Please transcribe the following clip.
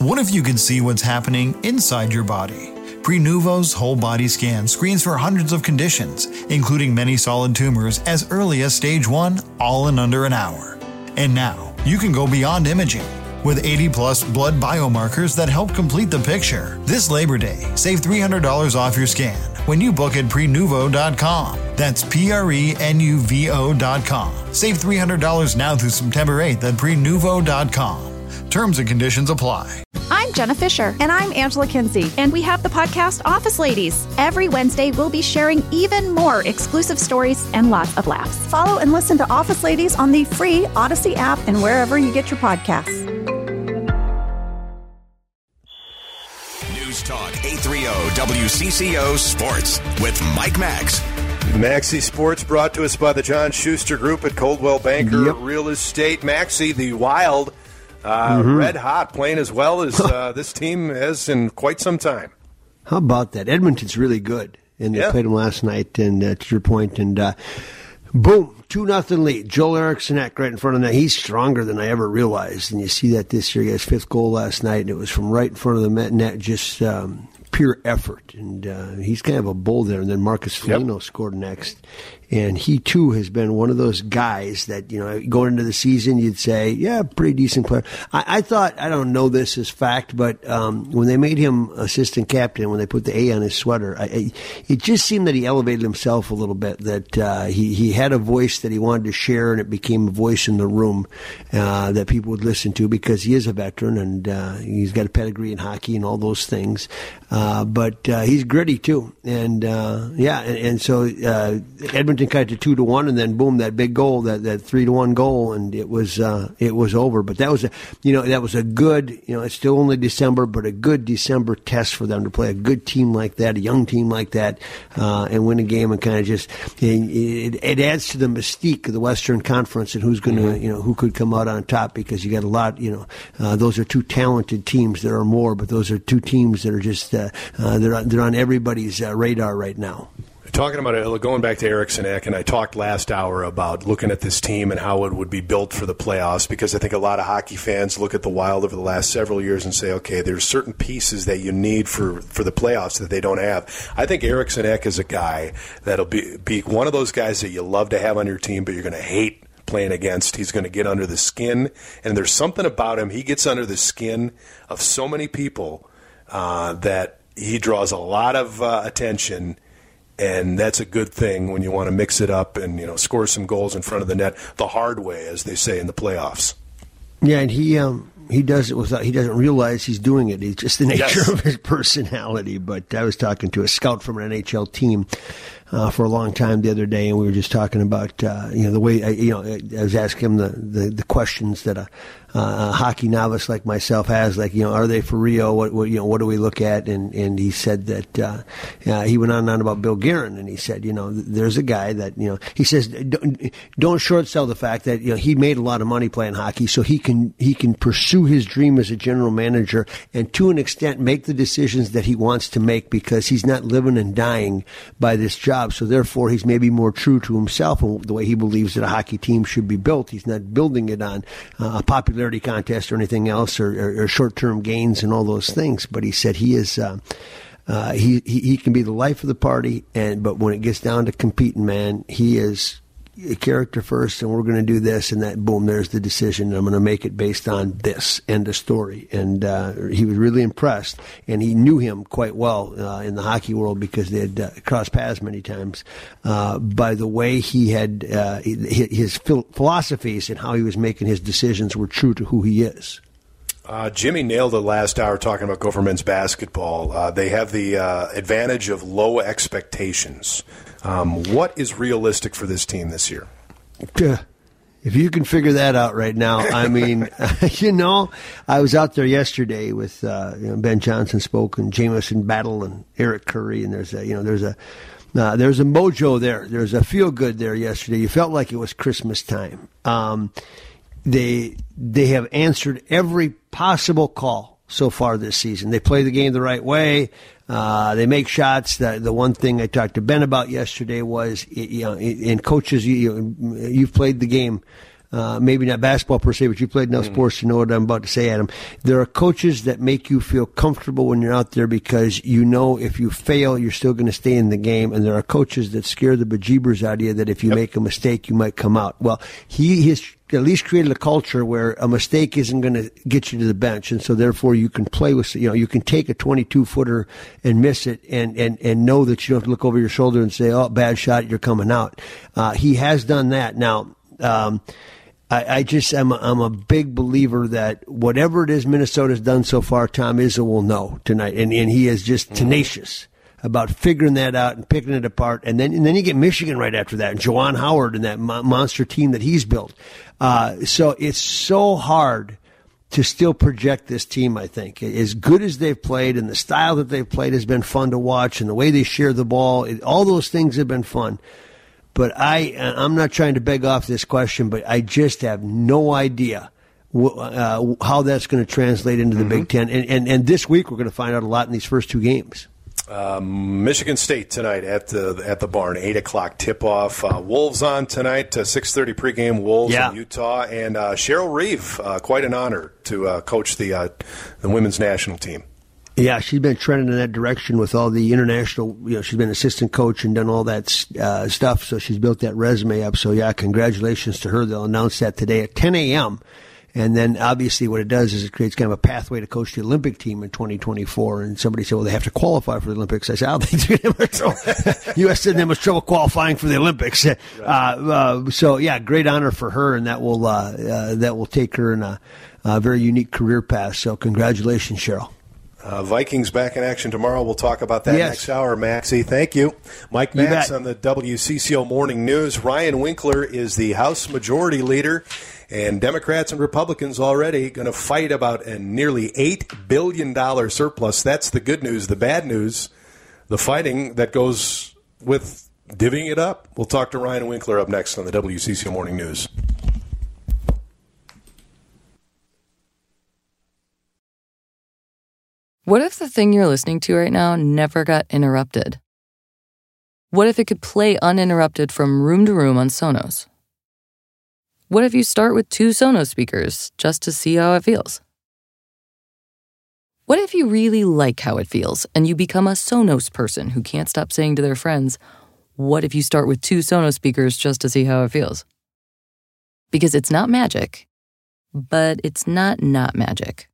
What if you could see what's happening inside your body? Prenuvo's whole body scan screens for hundreds of conditions, including many solid tumors as early as stage 1, all in under an hour. And now, you can go beyond imaging. With 80-plus blood biomarkers that help complete the picture. This Labor Day, save $300 off your scan when you book at Prenuvo.com. That's Prenuvo.com. Save $300 now through September 8th at Prenuvo.com. Terms and conditions apply. I'm Jenna Fisher. And I'm Angela Kinsey. And we have the podcast Office Ladies. Every Wednesday, we'll be sharing even more exclusive stories and lots of laughs. Follow and listen to Office Ladies on the free Odyssey app and wherever you get your podcasts. News Talk 830 WCCO Sports with Mike Max. Maxi Sports brought to us by the John Schuster Group at Coldwell Banker Real Estate. Maxi, the Wild, red hot, playing as well as this team has in quite some time. How about that? Edmonton's really good, and they played them last night, and to your point, and boom, 2-0 lead. Joel Eriksson right in front of that. He's stronger than I ever realized, and you see that this year. He has 5th goal last night, and it was from right in front of the net, just pure effort, and he's kind of a bull there. And then Marcus Foligno scored next, and he too has been one of those guys that, you know, going into the season you'd say, yeah, pretty decent player. I thought, I don't know this as fact, but when they made him assistant captain, when they put the A on his sweater, it just seemed that he elevated himself a little bit, that he had a voice that he wanted to share, and it became a voice in the room that people would listen to, because he is a veteran, and he's got a pedigree in hockey and all those things. But he's gritty too, and so Edmonton cut it to 2-1, and then boom, that big goal, that 3-1 goal, and it was over. But that was a good, it's still only December, but a good December test for them to play a good team like that, a young team like that, and win a game, and kind of just it adds to the mystique of the Western Conference and who's going to who could come out on top, because you got a lot, those are two talented teams. There are more, but those are two teams that are just they're on everybody's radar right now. Talking about it, going back to Eriksson, and I talked last hour about looking at this team and how it would be built for the playoffs, because I think a lot of hockey fans look at the Wild over the last several years and say, okay, there's certain pieces that you need for the playoffs that they don't have. I think Eriksson is a guy that'll be one of those guys that you love to have on your team, but you're going to hate playing against. He's going to get under the skin, and there's something about him. He gets under the skin of so many people that he draws a lot of attention. And that's a good thing when you want to mix it up and, score some goals in front of the net the hard way, as they say in the playoffs. Yeah, and he does it without, he doesn't realize he's doing it. It's just the nature of his personality. But I was talking to a scout from an NHL team for a long time the other day, and we were just talking about the way I was asking him the questions that a hockey novice like myself has, like, are they for Rio? What do we look at? And he said that he went on and on about Bill Guerin, and he said, there's a guy that, he says, don't short sell the fact that he made a lot of money playing hockey, so he can pursue his dream as a general manager, and to an extent make the decisions that he wants to make, because he's not living and dying by this job. So therefore, he's maybe more true to himself and the way he believes that a hockey team should be built. He's not building it on a popularity contest or anything else, or short-term gains and all those things. But he said he is he can be the life of the party, but when it gets down to competing, man, he is a character first, and we're going to do this, and that, boom, there's the decision. I'm going to make it based on this, end of story. And he was really impressed, and he knew him quite well in the hockey world, because they had crossed paths many times, by the way he had his philosophies and how he was making his decisions were true to who he is. Jimmy nailed it last hour talking about Gopher men's basketball. They have the advantage of low expectations. What is realistic for this team this year? If you can figure that out right now, I mean, I was out there yesterday with Ben Johnson spoke, and Jamison Battle and Eric Curry, and there's a mojo there. There's a feel good there yesterday. You felt like it was Christmas time. They have answered every possible call so far this season. They play the game the right way. They make shots. The one thing I talked to Ben about yesterday was, in coaches, you've played the game maybe not basketball per se, but you played enough sports to know what I'm about to say, Adam. There are coaches that make you feel comfortable when you're out there because you know if you fail, you're still going to stay in the game. And there are coaches that scare the bejeebers out of you that if you make a mistake, you might come out. Well, he has at least created a culture where a mistake isn't going to get you to the bench. And so therefore you can play with, you can take a 22-footer and miss it and know that you don't have to look over your shoulder and say, oh, bad shot, you're coming out. He has done that. Now, I'm a big believer that whatever it is Minnesota's done so far, Tom Izzo will know tonight. And he is just tenacious about figuring that out and picking it apart. And then you get Michigan right after that, and Juwan Howard and that monster team that he's built. So it's so hard to still project this team, I think. As good as they've played and the style that they've played has been fun to watch, and the way they share the ball, all those things have been fun. But I'm not trying to beg off this question, but I just have no idea how that's going to translate into the Big Ten. And this week we're going to find out a lot in these first two games. Michigan State tonight at the Barn, 8:00 tip-off. Wolves on tonight, 6:30 pregame. Wolves in Utah, and Cheryl Reeve. Quite an honor to coach the women's national team. Yeah, she's been trending in that direction with all the international, she's been assistant coach and done all that stuff, so she's built that resume up. So, yeah, congratulations to her. They'll announce that today at 10 a.m., and then obviously what it does is it creates kind of a pathway to coach the Olympic team in 2024. And somebody said, well, they have to qualify for the Olympics. I said, I don't think they're going to have trouble. U.S. didn't have much trouble qualifying for the Olympics. So, yeah, great honor for her, and that will take her in a very unique career path. So congratulations, Cheryl. Vikings back in action tomorrow. We'll talk about that next hour, Maxie. Thank you. Mike Max on the WCCO Morning News. Ryan Winkler is the House Majority Leader, and Democrats and Republicans already going to fight about a nearly $8 billion surplus. That's the good news. The bad news, the fighting that goes with divvying it up. We'll talk to Ryan Winkler up next on the WCCO Morning News. What if the thing you're listening to right now never got interrupted? What if it could play uninterrupted from room to room on Sonos? What if you start with 2 Sonos speakers just to see how it feels? What if you really like how it feels and you become a Sonos person who can't stop saying to their friends, what if you start with 2 Sonos speakers just to see how it feels? Because it's not magic, but it's not magic.